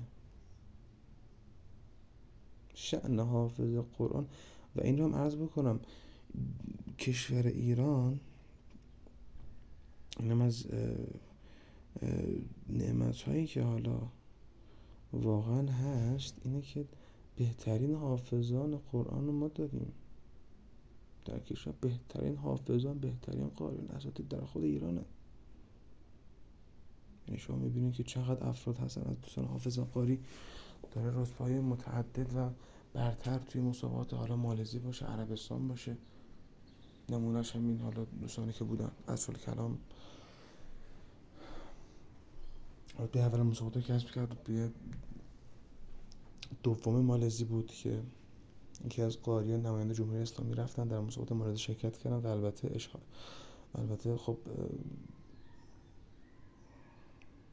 Speaker 1: شأن حافظ قرآن. و این رو هم عرض بکنم کشور ایران اینم از نعمت هایی که حالا واقعا هست اینه که بهترین حافظان قرآن رو ما داریم در کشور. بهترین حافظان، بهترین قاریان اساتید در خود ایرانه. یعنی شما میبینید که چقدر افراد هستن از دوستان حافظ قاری داره رتبه‌های متعدد و برتر توی مسابقات، حالا مالزی باشه، عربستان باشه. نمونهش همین حالا دوستانی که بودن اصل کلام به اول مسابقات کسب کرد، به دوم مالزی بود که یکی از قاریان نماینده جمهوری اسلامی رفتن در مسابقات مالزی شرکت کردن و البته اشغال البته خب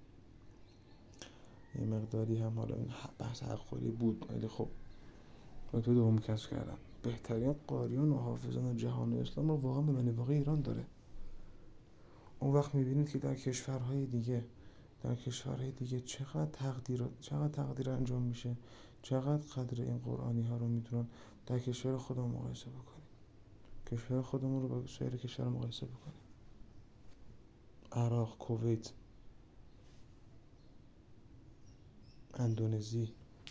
Speaker 1: یه مقداری هم حالا این بحث حق‌خوری بود، ولی خب رتبه دوم کسب کردن. بهترین قاریان و حافظان جهان اسلام رو واقعا به معنی واقعی ایران داره. اون وقت میبینید که در کشورهای دیگه در کشورهای دیگه چقدر تقدیر چقدر تقدیر انجام میشه، چقدر قدر این قرآنی ها رو میدونن. در کشور خودمون مقایسه بکنیم، کشور خودمون رو با سایر کشور مقایسه بکنیم. عراق، کویت، اندونزی.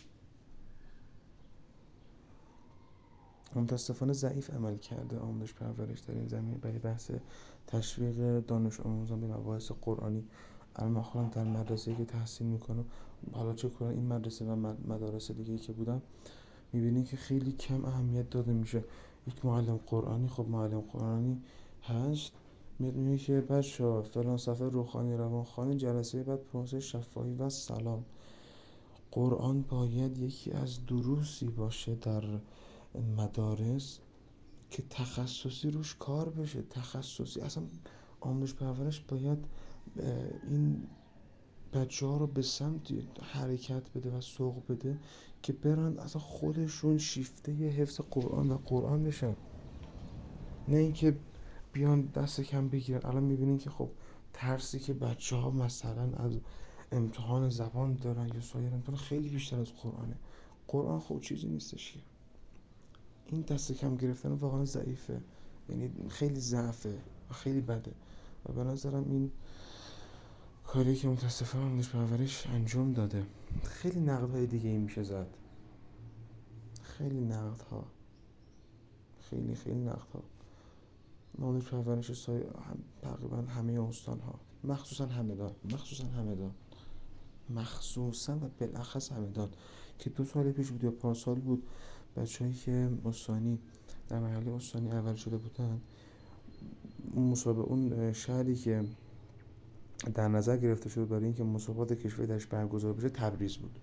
Speaker 1: متاسفانه ضعیف عمل کرده آموزش پرورش در این زمینه برای بحث تشویق دانش آموزان به مباحث قرآنی. الان در مدرسه‌ای که تحصیل میکنم، حالا چه کنم این مدرسه و مدارس دیگه‌ای که بودم، میبینی که خیلی کم اهمیت داده میشه. یک معلم قرآنی، خب معلم قرآنی هست، میدونی که بچه‌ها فلان صفحه روحانی روانخوانی، جلسه بعد پرسش شفاهی و سلام. قرآن باید یکی از دروسی باشه در مدارس که تخصصی روش کار بشه، تخصصی. اصلا آموزش پرورش باید این بچه ها رو به سمت حرکت بده و سوق بده که برن اصلا خودشون شیفته ی حفظ قرآن و قرآن بشن، نه اینکه بیان دست کم بگیرن. الان میبینین که خب ترسی که بچه ها مثلا از امتحان زبان دارن یا سایر امتحان خیلی بیشتر از قرآنه. قرآن خب چیزی نیستش که این دست کم گرفتن واقعا ضعیفه، یعنی خیلی ضعفه و خیلی بده. و به نظرم این کاری که متاسفانه آموزش پرورش انجام داده، خیلی نقدهای دیگه ای میشه زد، خیلی نقدها، خیلی خیلی نقدها. آموزش پرورش سای هم تقریبا همه استان‌ها، مخصوصا همدان مخصوصا همدان مخصوصا و بالاخص همدان که دو سال پیش بود یا پنج سال بود، بچه‌ای که استانی در مرحله استانی اول شده بودن، اون مسابقه، اون شهری که در نظر گرفته شد برای اینکه مسابقات کشوری درش برگزار بشه تبریز بود.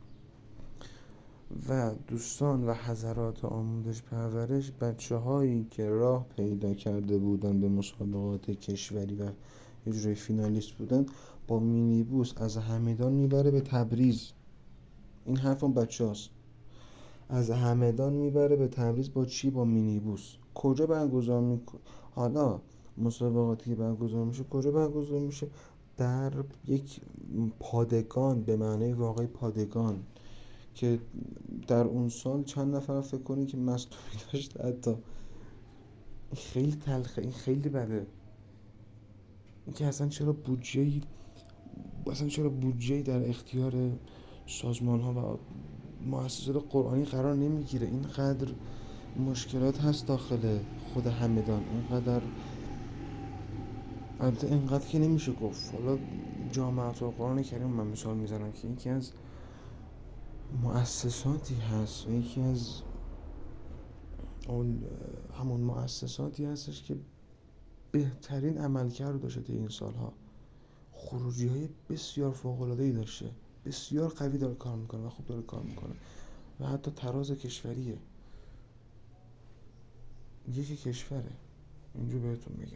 Speaker 1: و دوستان و حضرات آموزش پرورش، بچه‌هایی که راه پیدا کرده بودن به مسابقات کشوری و یه جوری فینالیست بودن، با مینیبوس از همدان میبره به تبریز. این حرف اون بچه‌هاست، از همدان میبره به تبریز. با چی؟ با مینیبوس. کجا برگزار میکنه؟ حالا مسابقاتی که برگزار میشه کجا برگزار میشه؟ در یک پادگان، به معنی واقعی پادگان، که در اون سال چند نفر فکر کنی که مصدومی داشت. حتی خیلی تلخه، این خیلی بده. این که اصلا چرا بودجه‌ای اصلا چرا بودجه‌ای در اختیار سازمان ها و مؤسسات قرآنی قرار نمیگیره؟ اینقدر مشکلات هست داخل خود همدان، اینقدر، البته اینقدر که نمیشه گفت. حالا جامعه القرآن کریم من مثال میزنم که یکی از مؤسساتی هست و یکی از اون همون مؤسساتی هستش که بهترین عملکرد رو داشته طی این سالها، خروجی های بسیار فوق‌العاده‌ای داشته، بسیار قوی داره کار میکنه و خوب داره کار میکنه و حتی تراز کشوریه، یکی کشوره، اینجور بهتون میگم.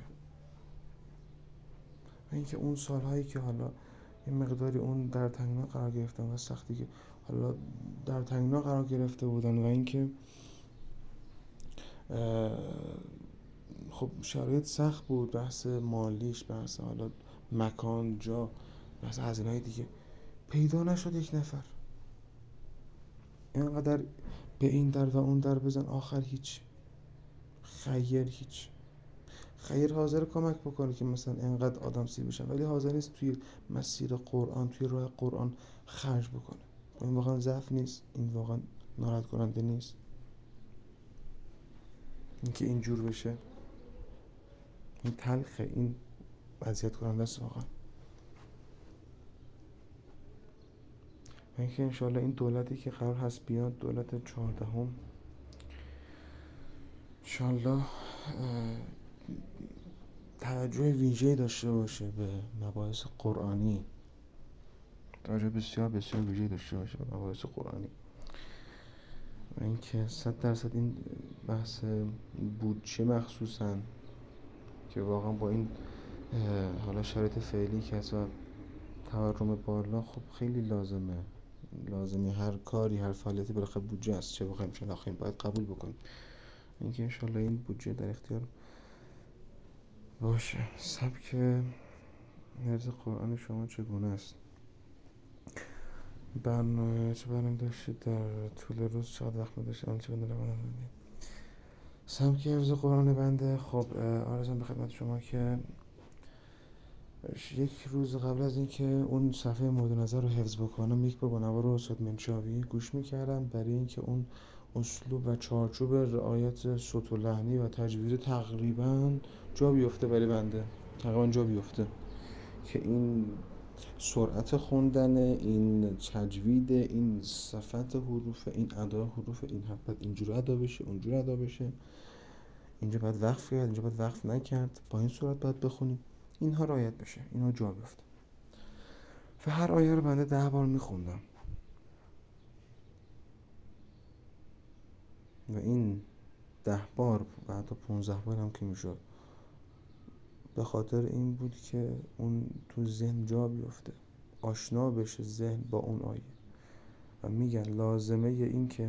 Speaker 1: و اینکه اون سالهایی که حالا یه مقداری اون در تنگنا قرار گرفتن و سختی که حالا در تنگنا قرار گرفته بودن و اینکه خب شرایط سخت بود، بحث مالیش، بحث حالا مکان، جا، بحث هزینه‌های دیگه، پیدا نشد یک نفر. اینقدر به این در و اون در بزن، آخر هیچ. خیر هیچ. خیر حاضر کمک بکنه که مثلا اینقدر آدم سیر بشن، ولی حاضر نیست توی مسیر قرآن، توی راه قرآن خرج بکنه. این واقعا ضعف نیست؟ این واقعا ناراحت کننده نیست اینکه اینجور بشه؟ این تلخه، این اذیت کننده است واقعا. و اینکه انشالله این دولتی که قرار هست بیاد، دولت چهاردهم، انشالله توجه ویژه‌ای داشته باشه به مباحث قرآنی، توجه بسیار بسیار ویژه‌ای داشته باشه به مباحث قرآنی. و اینکه صد درصد این بحث بودجه مخصوصاً که واقعا با این حالا شرایط فعلی که هست و تورم بالا، خب خیلی لازمه. لازمی هر کاری هر فعالیتی بالاخره بودجه است، چه بخوایم چه نخوایم باید قبول بکنیم. اینکه انشالله این بودجه در اختیار باشه. سبک حفظ قرآن شما چگونه است؟ برنامه چه برنامه داشتید در طول روز؟ چقدر وقت داشتید؟ آن چه برنامه داشتید؟ سبک حفظ قرآن بنده خب عرضم به خدمت شما که یک روز قبل از اینکه اون صفحه مورد نظر رو حفظ بکنم یک بار با نوار استاد منشاوی گوش میکردم برای اینکه اون اسلوب و چارچوب رعایت صوت و لحنی و تجوید تقریبا جا بیفته برای بنده، تقریبا جا بیفته که این سرعت خوندن، این تجوید، این صفت حروف، این ادا حروف، این باید اینجوری ادا بشه، اونجوری ادا بشه، اینجا باید وقف کرد، اینجا باید وقف نکرد، با این صورت باید بخونیم، اینها رعایت بشه، اینها جا بیفته. و هر آیه رو بنده ده بار میخوندم و این ده بار و حتی پونزده بار هم که میشد به خاطر این بود که اون تو ذهن جا بیفته، آشنا بشه ذهن با اون آیه. و میگن لازمه این که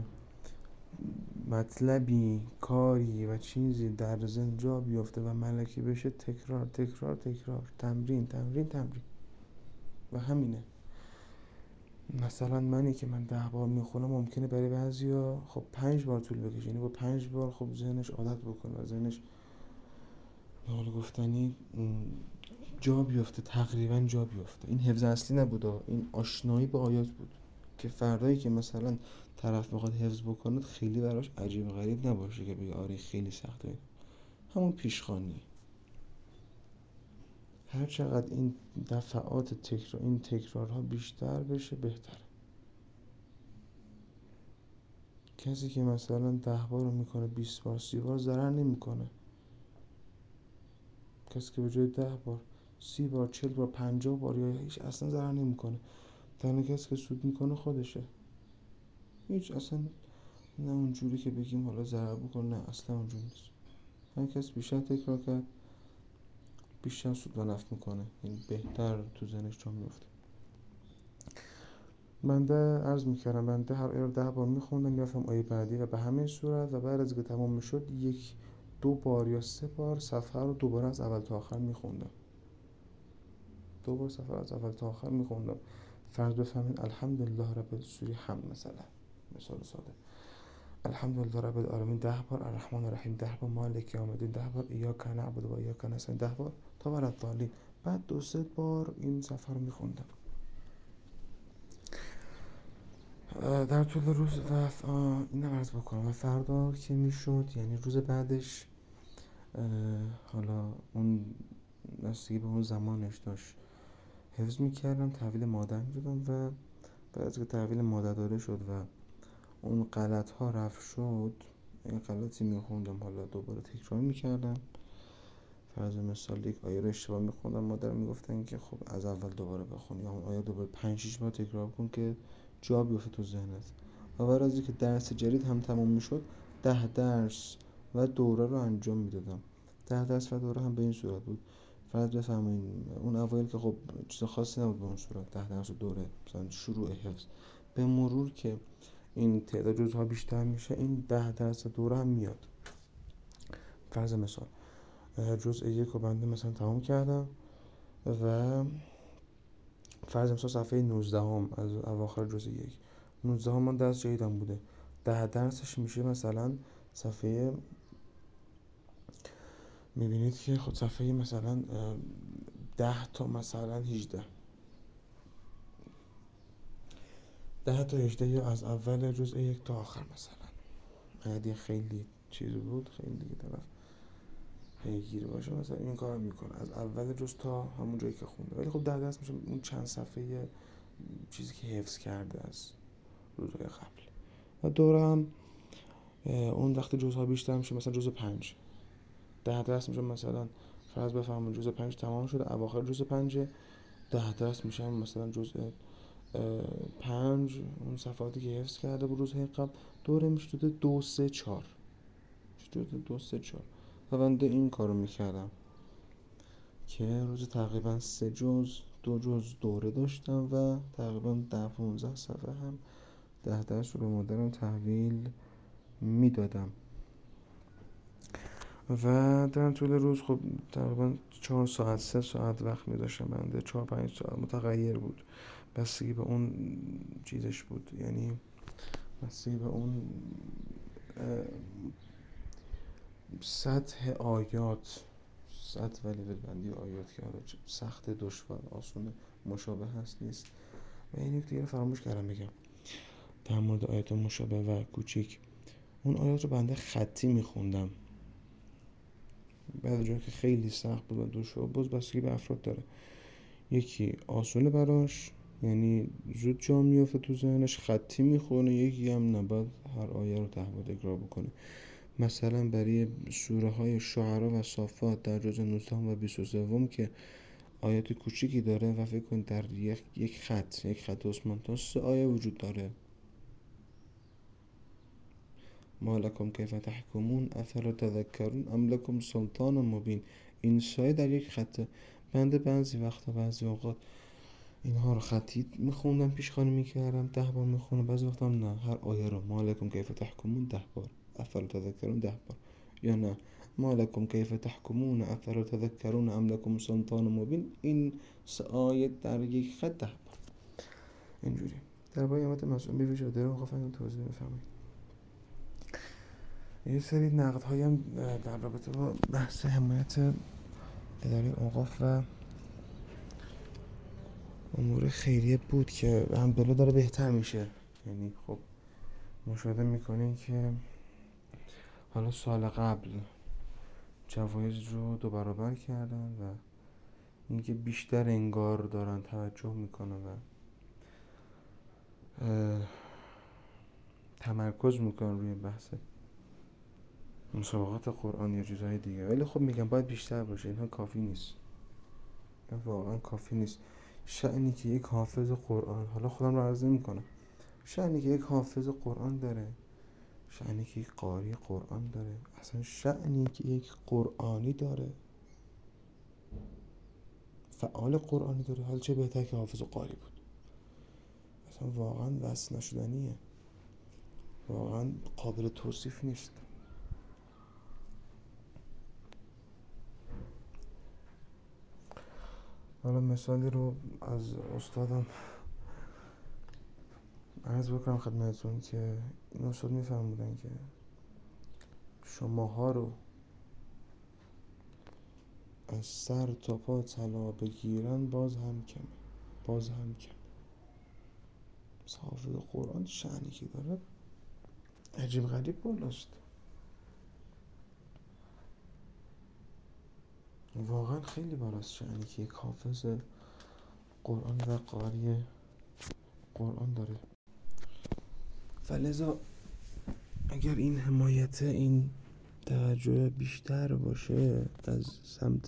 Speaker 1: مطلبی، کاری و چیزی در ذهن جا بیفته و ملکی بشه تکرار تکرار تکرار، تمرین تمرین تمرین. و همینه. مثلا منی که من ده بار میخونم ممکنه برای بعضیا خب پنج بار طول بکشه، یعنی با پنج بار خب ذهنش عادت بکنه و ذهنش به قول گفتنی جا بیفته، تقریبا جا بیفته. این حفظ اصلی نبود، این آشنایی با آیات بود که فردایی که مثلا طرف میخواد حفظ بکنه خیلی براش عجیب غریب نباشه که بگه آره خیلی سخته، همون پیشخوانی. هر چقدر این دفعات تکرار، این تکرارها بیشتر بشه بهتره. کسی که مثلا ده بار رو میکنه بیست بار سی بار ضرر نمیکنه. کسی که به جای ده بار سی بار چل بار پنجاه بار یا هیچ اصلا ضرر نمیکنه. تنها کسی که سود میکنه خودشه. هیچ اصلا نه اونجوری که بگیم حالا ضرر بکنه، نه اصلا اونجوری نیست. هر کس بیشتر تکرار کرد بیشتر سود و نفع میکنه، یعنی بهتر تو ذهنش جا میفته. بنده عرض میکردم بنده هر آیه رو ده بار میخوندم میرفتم آیه بعدی و به همین صورت و بعد از اینکه تمام میشد یک دو بار یا سه بار صفحه رو دوباره از اول تا آخر میخوندم. دو بار صفحه از اول تا آخر میخوندم. فرض بفهمین الحمدلله رب سوره حمد مثلا، مثال ساده، الحمدلله رب العالمین ده بار، الرحمن الرحیم ده بار، مالک یوم الدین ده بار، ایاک نعبد و ایاک نستعین ده بار تا ولضالین. بعد دو سه بار این صفحه رو میخوندم در طول روز و این عرض بکنم. و فردا که میشد یعنی روز بعدش حالا اون نستگی به اون زمانش داشت حفظ میکردم، تحویل مادر میدادم و بعد از که تحویل مادر داده شد و اون غلط ها رفت شد، این غلطی میخوندم حالا دوباره تکرار میکردم. فرض مثال یک آیه رو اشتباه میخوندم، مادر میگفتن که خب از اول دوباره بخون یا اون آیه دوباره پنج شش بار تکرار کن که جا بیفته تو ذهنت. و بعد از اینکه درس جدید هم تموم میشد ده درس و دوره رو انجام میدادم. ده درس و دوره هم به این صورت بود. فرض بفهمین اون اوایل که خب چیز خاصی نبود به اون صورت، ده درس و دوره مثلا شروع حفظ. به مرور که این تعداد جزءها بیشتر میشه این ده درس دوره هم میاد. فرض مثال جزء یک رو بنده مثلا تمام کردم و فرض مثال صفحه نوزده هم از اواخر جزء یک، نوزده هم من درس جدیدم بوده، ده درسش میشه مثلا صفحه، میبینید که خود صفحه مثلا ده تا مثلا هجده ده تا هجده یا از اول جزء یک تا آخر مثلا. اگه خیلی چیز بود خیلی دیگه طرف پیگیر باشه مثلا این کار میکنه از اول جز تا همون جایی که خونده، ولی خب ده درس میشه اون چند صفحه چیزی که حفظ کرده از روزهای قبل. و دوره هم اون وقتی جزها بیشتر میشه مثلا جز پنج ده درس میشه مثلا فرض بفهمون جز پنج تمام شده اواخر جز پنج ده درس میشه مثلا جز پنج اون صفحاتی که حفظ کرده بود روزهای قبل دوره میشه دو سه چار جز دو سه چار. و بنده این کارو میکردم که روز تقریبا سه جز دو روز دوره داشتم و تقریبا ده پونزده صفحه هم ده درس رو به مادرم تحویل میدادم و در طول روز خب تقریبا چهار ساعت سه ساعت وقت می‌داشتم بنده، چهار پنج ساعت متغیر بود، بستگی به اون چیزش بود، یعنی بستگی به اون سطح آیات، سطح ولی بندی آیات که حالا سخت، دشوار، آسون، مشابه هست نیست. و این نکته رو فراموش کردم بگم در مورد آیات مشابه و کوچیک، اون آیات رو بنده خطی میخوندم، بعد جایی که خیلی سخت بود و دشوار بود بستگی به افراد داره، یکی آسونه براش یعنی زود جا میفته تو ذهنش خطی میخونه، یکی هم نباید هر آیه رو ده بار تکرار بکنه. مثلا برای سوره های شعرا و صافات در جزء نوزده و بیست و سه که آیات کوچیکی داره و فکر کن در یک, یک خط یک خط عثمان تا سه آیه وجود داره. ما لکم کیف تحکمون افلا تذکرون ام لکم سلطان مبین، این سایه در یک خطه. بنده بعضی وقتا بعضی اوقات اینها رو خطی میخوندم، پیشخوانی میکردم، ده بار میخونم، بعضی وقتا هم نه، هر آیه رو ما لکم کیف تحکمون ده بار، افلا تذکرون ده بار، یا نه ما لکم کیف تحکمون افلا تذکرون ام لکم سلطان مبین، این سه آیه در یک خط ده بار. اینجوری در باید امت مسئول بیوی شده رو خواهیم توضیح بفهمید. یه سری نقد هایم در رابطه با بحث حمایت اداره اوقاف و امور خیریه بود که هم بلا داره بهتر میشه. یعنی خب مشاهده میکنین که حالا سال قبل جوایز رو دو برابر کردن و اینکه بیشتر انگار دارن توجه میکنن و تمرکز میکنن روی بحث مسابقات قرآن یا چیزهای دیگه، ولی خب میگم باید بیشتر باشه، اینها کافی نیست، این واقعا کافی نیست. شأنی که یک حافظ قرآن، حالا خودم رو عرض نمی‌کنم، شأنی که یک حافظ قرآن داره، شأنی که یک قاری قرآن داره، اصلا شأنی که یک قرآنی داره، فعال قرآنی داره، حالا چه بهتر که حافظ و قاری بود. اصلا واقعا وصف نشدنیه، واقعا قابل توصیف نیست. حالا مثالی رو از استادم عرض بکنم خدمتتون که این استاد میفرمودن که شماها رو از سر تا پا طلا بگیرن باز هم کمه، باز هم کم. حافظ قرآن شأنی که داره عجیب غریب بالاست، واقعا خیلی بالاست شأنی که یک حافظ قرآن و قاری قرآن داره. فلذا اگر این حمایت، این توجه بیشتر باشه از سمت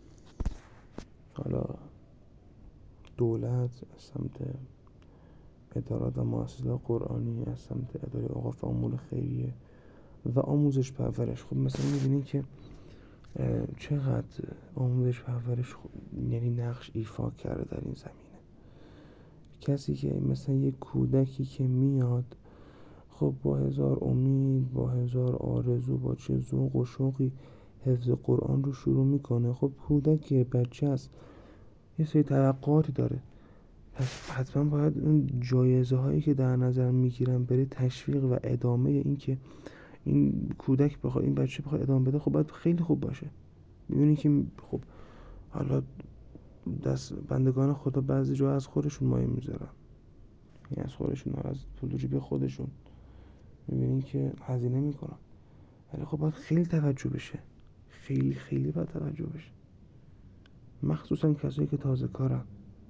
Speaker 1: حالا دولت، از سمت ادارات و مؤسسات قرآنی، از سمت اداره اوقاف و امور خیریه و آموزش پرورش، خب مثلا می‌بینید که چقدر آموزش پرورش یعنی نقش ایفا کرده در این زمینه. کسی که مثلا یک کودکی که میاد خب با هزار امید، با هزار آرزو، با چه ذوق و شوقی حفظ قرآن رو شروع میکنه، خب کودک بچه است، یه سری توقعاتی داره، پس حتما باید اون جایزه هایی که در نظر میگیرن برای تشویق و ادامه این که این کودک بخواد، این بچه بخواد ادامه بده، خب باید خیلی خوب باشه. میبینی که خب حالا دست بندگان خدا بعضی جا از خودشون مایه میذارن، یعنی از خودشون، از پول جیب خودشون، میبینین که هزینه میکنن، ولی خب باید خیلی توجه بشه، خیلی خیلی باید توجه بشه، مخصوصا کسایی که تازه کارن.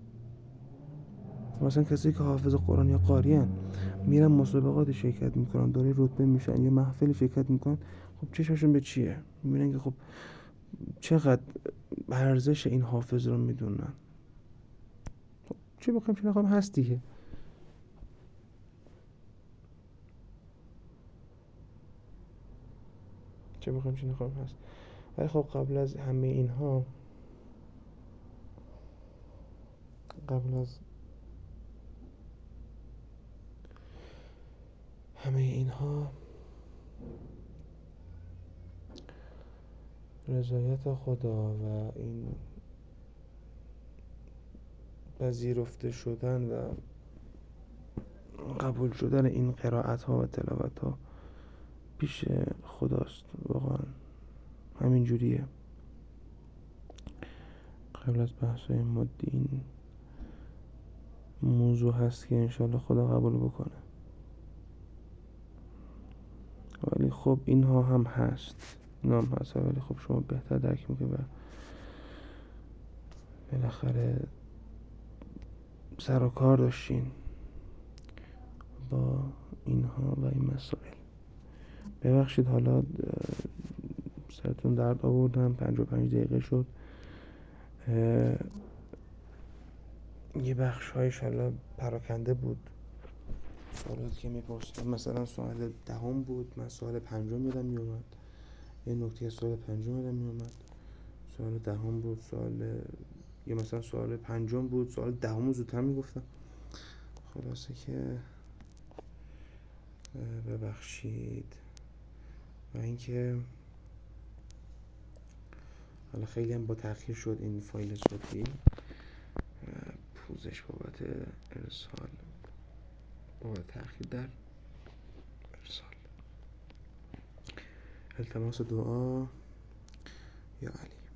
Speaker 1: مثلا کسایی که حافظ قرآن یا قاری ان، میرن مسابقات شرکت میکنن، داره رتبه میشن یا محفل شرکت میکنن، خب چشمشون به چیه؟ میبینن که خب چقدر ارزش این حافظ رو میدونن. خب چی بخوایم چی نخوایم هست دیگه. چه بخوایم چه نخوایم هست. ولی خب قبل از همه اینها قبل از همه اینها رضایت خدا و این پذیرفته شدن و قبول شدن این قرائت ها و تلاوت ها پیش خداست. واقعا همین جوریه. قبل از بحث این مادی این موضوع هست که انشالله خدا قبول بکنه. ولی خب اینها هم هست اینا هم هست ولی خب شما بهتر درک میکنید و بالاخره سر و کار داشتین با اینها و این مسائل. ببخشید حالا سرتون درد آوردم. پنج و پنج دقیقه شد. یه بخش هایش حالا پراکنده بود. سوالاتی که میپرسیدم مثلا سوال دهم بود، من سوال پنجم یادم میومد، یه نکته از سوال پنجم یادم میومد، سوال دهم بود، سوال یا مثلا سوال پنجم بود، سوال دهم زودتر میگفتم. خلاصه که ببخشید. و اینکه حالا خیلی هم با تأخیر شد این فایل صوتی، پوزش بابت ارسال، بابت تأخیر در ارسال. التماس دعا یا علی.